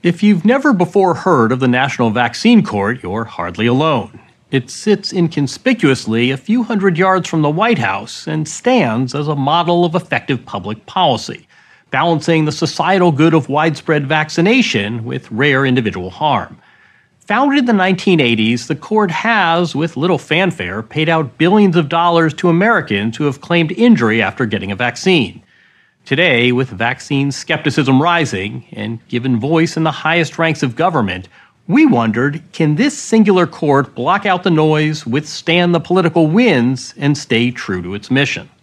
If you've never before heard of the National Vaccine Court, you're hardly alone. It sits inconspicuously a few hundred yards from the White House and stands as a model of effective public policy, balancing the societal good of widespread vaccination with rare individual harm. Founded in the 1980s, the court has, with little fanfare, paid out billions of dollars to Americans who have claimed injury after getting a vaccine. Today, with vaccine skepticism rising and given voice in the highest ranks of government, we wondered, can this singular court block out the noise, withstand the political winds, and stay true to its mission?